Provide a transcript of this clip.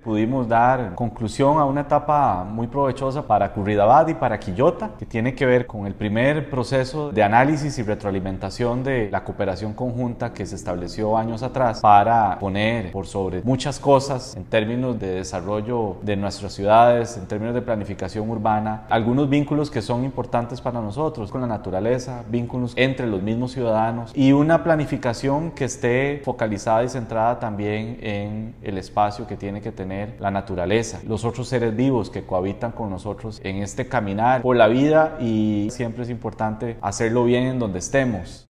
Pudimos dar conclusión a una etapa muy provechosa para Curridabat y para Quillota, que tiene que ver con el primer proceso de análisis y retroalimentación de la cooperación conjunta que se estableció años atrás para poner por sobre muchas cosas en términos de desarrollo de nuestras ciudades, en términos de planificación urbana, algunos vínculos que son importantes para nosotros con la naturaleza, vínculos entre los mismos ciudadanos y una planificación que esté focalizada y centrada también en el espacio que tiene que tener la naturaleza, los otros seres vivos que cohabitan con nosotros en este caminar por la vida, y siempre es importante hacerlo bien en donde estemos.